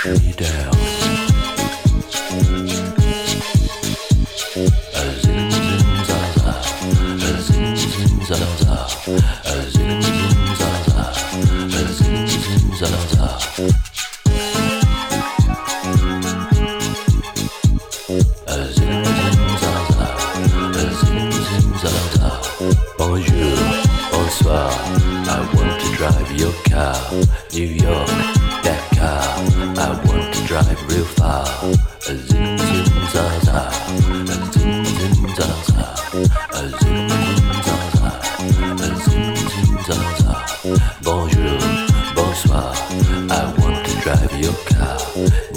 me down. Zin zin za za, zin zin za za, zin zin za za, zin zin za za. Bonjour, bonsoir, I want to drive your car. New York, Dakar, I want to drive real far. Zin zin za za, zin zin za za, zin zin za za, zin zin za za. Bonjour, bonsoir, I want to drive your car.